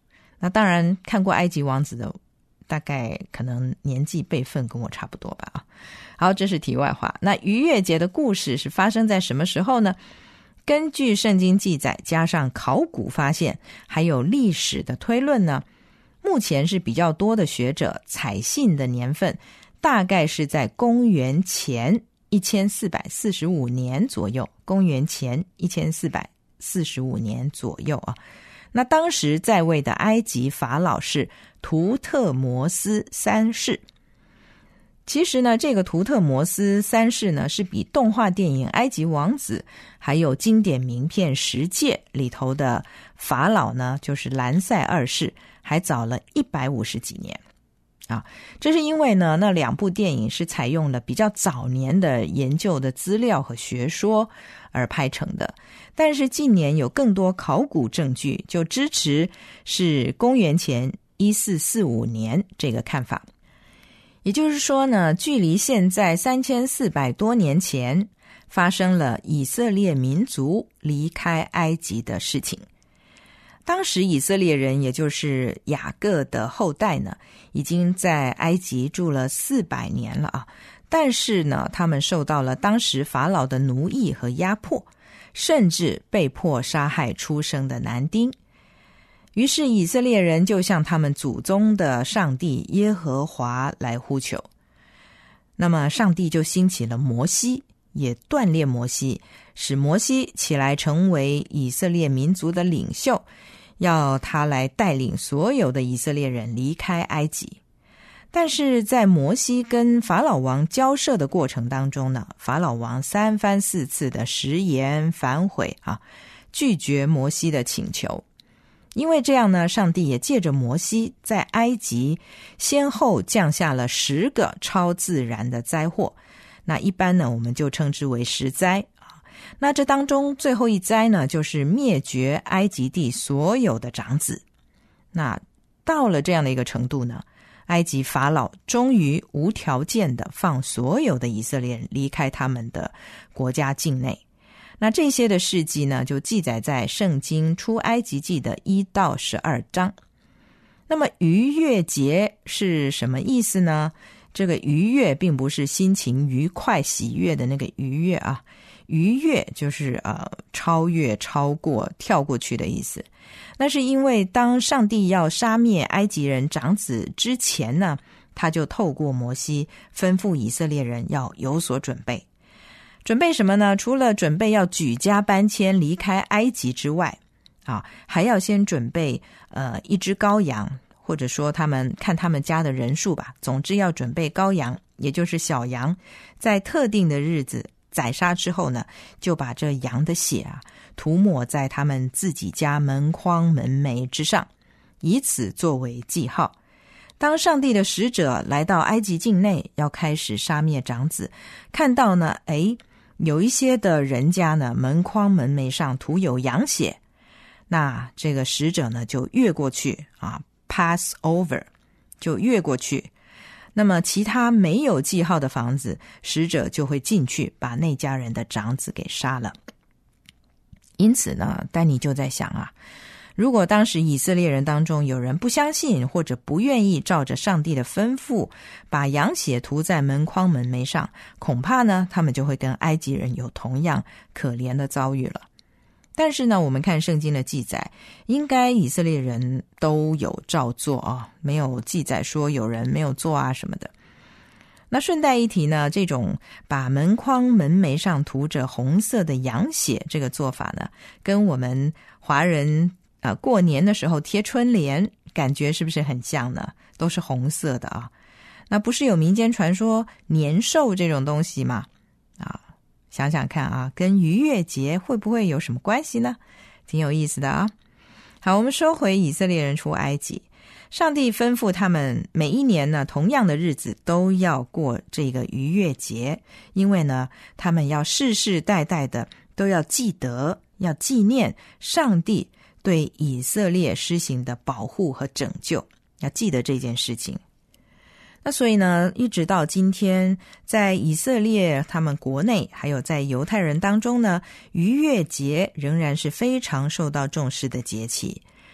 那当然看过埃及王子的大概可能年纪辈分跟我差不多吧啊。好，这是题外话。那逾越节的故事是发生在什么时候呢？根据圣经记载，加上考古发现，还有历史的推论呢，目前是比较多的学者采信的年份大概是在公元前一千四百四十五年左右，公元前一千四百四十五年左右啊。那当时在位的埃及法老是图特摩斯三世。其实呢，这个图特摩斯三世呢，是比动画电影《埃及王子》还有经典名片《十诫》里头的法老呢，就是兰塞二世还早了一百五十几年啊。这是因为呢，那两部电影是采用了比较早年的研究的资料和学说而拍成的，但是近年有更多考古证据就支持是公元前一四四五年这个看法。也就是说呢，距离现在三千四百多年前发生了以色列民族离开埃及的事情。当时以色列人，也就是雅各的后代呢，已经在埃及住了四百年了啊。但是呢，他们受到了当时法老的奴役和压迫，甚至被迫杀害出生的男丁。于是以色列人就向他们祖宗的上帝耶和华来呼求。那么上帝就兴起了摩西，也锻炼摩西，使摩西起来成为以色列民族的领袖，要他来带领所有的以色列人离开埃及。但是在摩西跟法老王交涉的过程当中呢，法老王三番四次的食言反悔啊，拒绝摩西的请求。因为这样呢，上帝也借着摩西在埃及先后降下了十个超自然的灾祸，那一般呢我们就称之为十灾啊。那这当中最后一灾呢，就是灭绝埃及地所有的长子。那到了这样的一个程度呢，埃及法老终于无条件的放所有的以色列人离开他们的国家境内。那这些的事迹呢，就记载在圣经出埃及记的一到十二章。那么逾越节是什么意思呢？这个逾越并不是心情愉快喜悦的那个愉悦啊，逾越就是呃超越超过跳过去的意思。那是因为当上帝要杀灭埃及人长子之前呢，他就透过摩西吩咐以色列人要有所准备。准备什么呢？除了准备要举家搬迁离开埃及之外啊，还要先准备呃一只羔羊，或者说他们看他们家的人数吧，总之要准备羔羊，也就是小羊，在特定的日子宰杀之后呢，就把这羊的血啊涂抹在他们自己家门框门楣之上，以此作为记号。当上帝的使者来到埃及境内，要开始杀灭长子，看到呢，诶有一些的人家呢，门框门楣上涂有羊血，那这个使者呢就越过去啊 ，pass over， 就越过去。那么其他没有记号的房子，使者就会进去，把那家人的长子给杀了。因此呢，丹尼就在想啊，如果当时以色列人当中有人不相信或者不愿意照着上帝的吩咐把羊血涂在门框门楣上，恐怕呢他们就会跟埃及人有同样可怜的遭遇了。但是呢，我们看圣经的记载，应该以色列人都有照做啊，没有记载说有人没有做啊什么的。那顺带一提呢，这种把门框门楣上涂着红色的羊血这个做法呢，跟我们华人啊，过年的时候贴春联，感觉是不是很像呢？都是红色的啊。那不是有民间传说年兽这种东西吗？啊，想想看啊，跟逾越节会不会有什么关系呢？挺有意思的啊。好，我们说回以色列人出埃及，上帝吩咐他们每一年呢，同样的日子都要过这个逾越节，因为呢，他们要世世代代的都要记得，要纪念上帝对以色列施行的保护和拯救，要记得这件事情。那所以呢，一直到今天，在以色列他们国内还有在犹太人当中呢，逾越节仍然是非常受到重视的节气。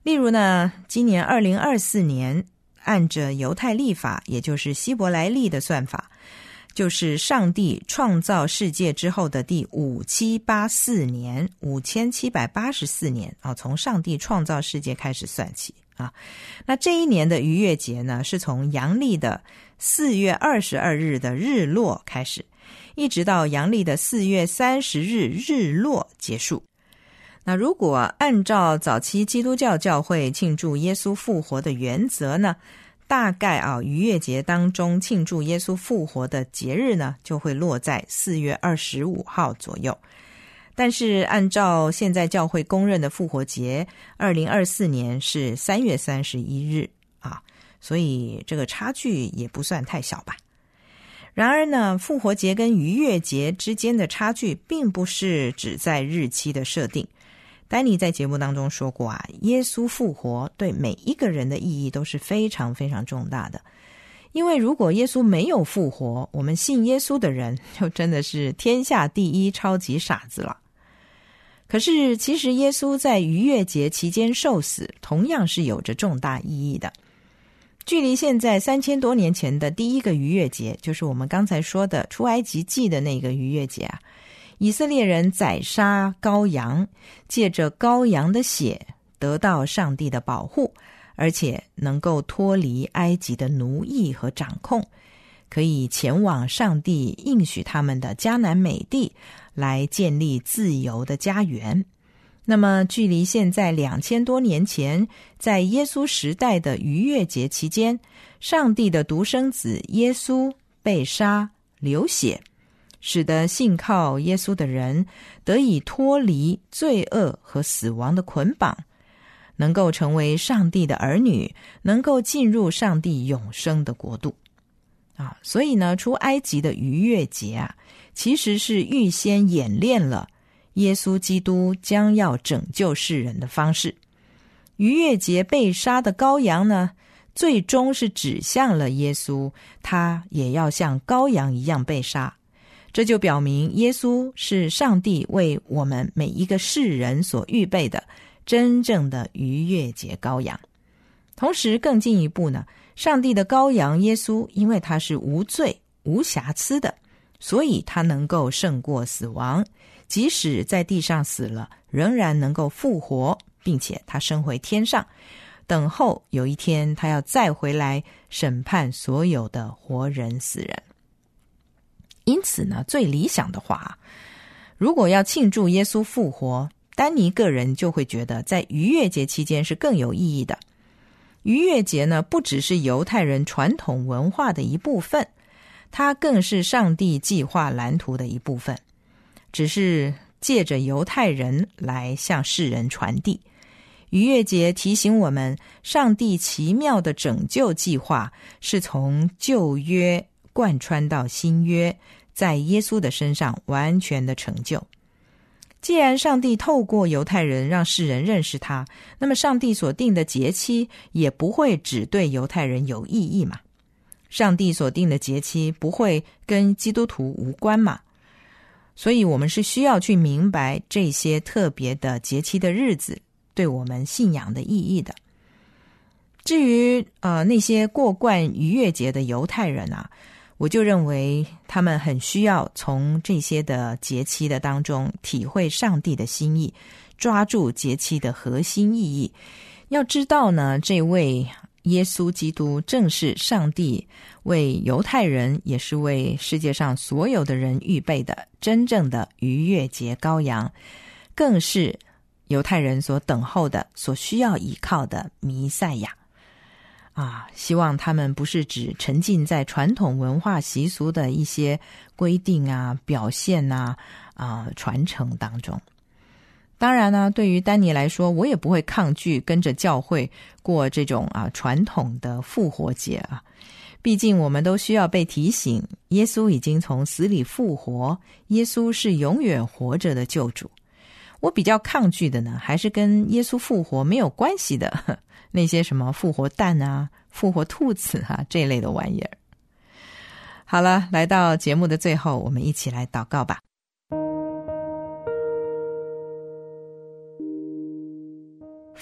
例如呢，今年二零二四年按着犹太历法，也就是希伯来历的算法，就是上帝创造世界之后的第五七八四年，五千七百八十四年啊，从上帝创造世界开始算起啊。那这一年的逾越节呢，是从阳历的四月二十二日的日落开始，一直到阳历的四月三十日日落结束。那如果按照早期基督教教会庆祝耶稣复活的原则呢，大概啊，逾越节当中庆祝耶稣复活的节日呢，就会落在四月二十五号左右。但是按照现在教会公认的复活节，二零二四年是三月三十一日啊，所以这个差距也不算太小吧。然而呢，复活节跟逾越节之间的差距并不是只在日期的设定。丹尼在节目当中说过啊，耶稣复活对每一个人的意义都是非常非常重大的。因为如果耶稣没有复活，我们信耶稣的人就真的是天下第一超级傻子了。可是其实耶稣在逾越节期间受死，同样是有着重大意义的。距离现在三千多年前的第一个逾越节，就是我们刚才说的出埃及记的那个逾越节啊，以色列人宰杀羔羊，借着羔羊的血得到上帝的保护，而且能够脱离埃及的奴役和掌控，可以前往上帝应许他们的迦南美地，来建立自由的家园。那么距离现在两千多年前，在耶稣时代的逾越节期间，上帝的独生子耶稣被杀流血，使得信靠耶稣的人得以脱离罪恶和死亡的捆绑，能够成为上帝的儿女，能够进入上帝永生的国度啊。所以呢，出埃及的逾越节啊，其实是预先演练了耶稣基督将要拯救世人的方式。逾越节被杀的羔羊呢，最终是指向了耶稣，他也要像羔羊一样被杀。这就表明耶稣是上帝为我们每一个世人所预备的真正的逾越节羔羊。同时更进一步呢，上帝的羔羊耶稣，因为他是无罪无瑕疵的，所以他能够胜过死亡，即使在地上死了，仍然能够复活，并且他升回天上，等候有一天他要再回来审判所有的活人死人。因此呢，最理想的话，如果要庆祝耶稣复活，丹尼个人就会觉得在逾越节期间是更有意义的。逾越节呢，不只是犹太人传统文化的一部分，它更是上帝计划蓝图的一部分，只是借着犹太人来向世人传递。逾越节提醒我们，上帝奇妙的拯救计划是从旧约贯穿到新约，在耶稣的身上完全的成就。既然上帝透过犹太人让世人认识他，那么上帝所定的节期也不会只对犹太人有意义嘛。上帝所定的节期不会跟基督徒无关嘛。所以我们是需要去明白这些特别的节期的日子对我们信仰的意义的。至于呃那些过惯逾越节的犹太人啊，我就认为他们很需要从这些的节期的当中体会上帝的心意，抓住节期的核心意义。要知道呢，这位耶稣基督正是上帝为犹太人，也是为世界上所有的人预备的真正的逾越节羔羊，更是犹太人所等候的、所需要依靠的弥赛亚啊！希望他们不是只沉浸在传统文化习俗的一些规定啊、表现啊、啊传承当中。当然呢，对于丹尼来说，我也不会抗拒跟着教会过这种啊传统的复活节啊。毕竟我们都需要被提醒，耶稣已经从死里复活，耶稣是永远活着的救主。我比较抗拒的呢，还是跟耶稣复活没有关系的那些什么复活蛋啊、复活兔子啊这类的玩意儿。好了，来到节目的最后，我们一起来祷告吧。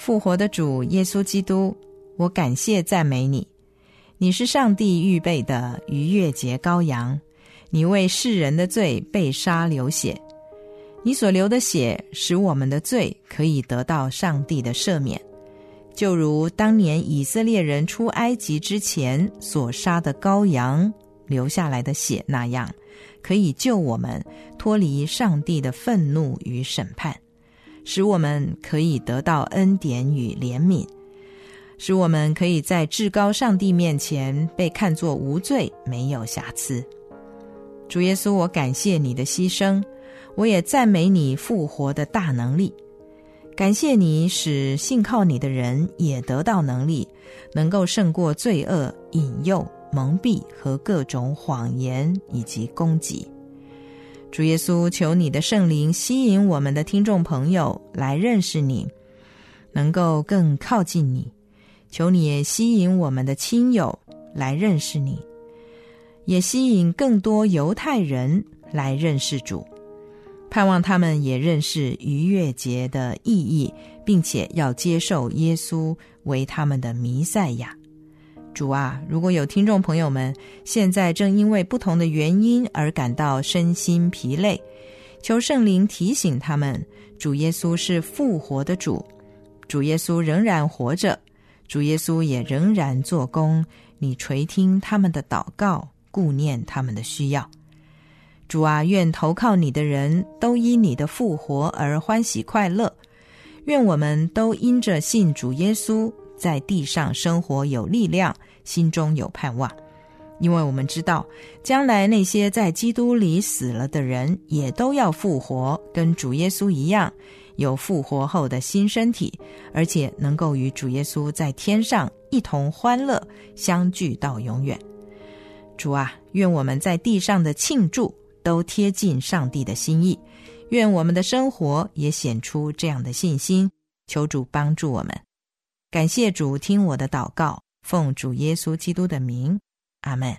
复活的主耶稣基督，我感谢赞美你。你是上帝预备的逾越节羔羊，你为世人的罪被杀流血，你所流的血使我们的罪可以得到上帝的赦免，就如当年以色列人出埃及之前所杀的羔羊流下来的血那样，可以救我们脱离上帝的愤怒与审判，使我们可以得到恩典与怜悯，使我们可以在至高上帝面前被看作无罪，没有瑕疵。主耶稣，我感谢你的牺牲，我也赞美你复活的大能力。感谢你使信靠你的人也得到能力，能够胜过罪恶、引诱、蒙蔽和各种谎言以及攻击。主耶稣，求你的圣灵吸引我们的听众朋友来认识你，能够更靠近你。求你也吸引我们的亲友来认识你，也吸引更多犹太人来认识主，盼望他们也认识逾越节的意义，并且要接受耶稣为他们的弥赛亚。主啊，如果有听众朋友们现在正因为不同的原因而感到身心疲累，求圣灵提醒他们，主耶稣是复活的主，主耶稣仍然活着，主耶稣也仍然做工，你垂听他们的祷告，顾念他们的需要。主啊，愿投靠你的人都因你的复活而欢喜快乐，愿我们都因着信主耶稣，在地上生活有力量，心中有盼望。因为我们知道，将来那些在基督里死了的人也都要复活，跟主耶稣一样，有复活后的新身体，而且能够与主耶稣在天上一同欢乐，相聚到永远。主啊，愿我们在地上的庆祝都贴近上帝的心意，愿我们的生活也显出这样的信心，求主帮助我们。感谢主听我的祷告，奉主耶稣基督的名，阿们。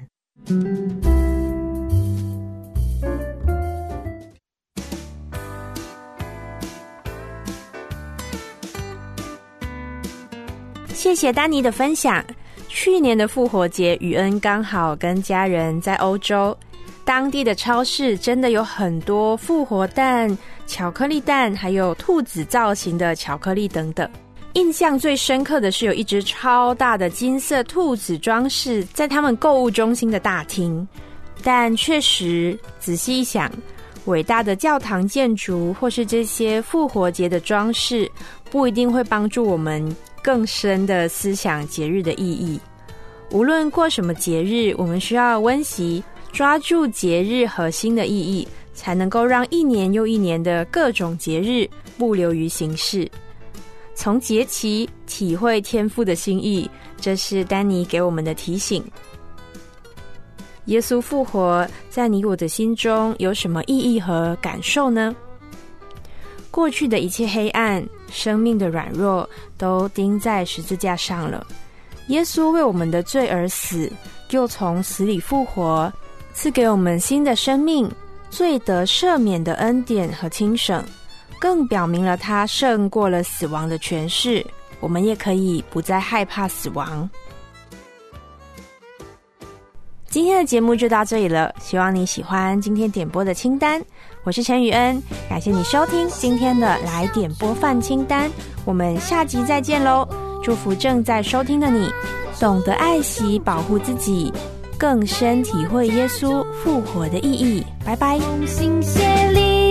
谢谢丹尼的分享。去年的复活节，宇恩刚好跟家人在欧洲，当地的超市真的有很多复活蛋、巧克力蛋，还有兔子造型的巧克力等等。印象最深刻的是有一只超大的金色兔子装饰在他们购物中心的大厅，但确实仔细一想，伟大的教堂建筑或是这些复活节的装饰，不一定会帮助我们更深的思想节日的意义。无论过什么节日，我们需要温习，抓住节日核心的意义，才能够让一年又一年的各种节日不流于形式。从节期体会天父的心意，这是丹尼给我们的提醒。耶稣复活在你我的心中有什么意义和感受呢？过去的一切黑暗，生命的软弱都钉在十字架上了。耶稣为我们的罪而死，又从死里复活，赐给我们新的生命，罪得赦免的恩典和轻省，更表明了他胜过了死亡的权势，我们也可以不再害怕死亡。今天的节目就到这里了，希望你喜欢今天点播的清单。我是陈宇恩，感谢你收听今天的来点播饭清单，我们下集再见咯。祝福正在收听的你，懂得爱惜保护自己，更深体会耶稣复活的意义。拜拜。同心协力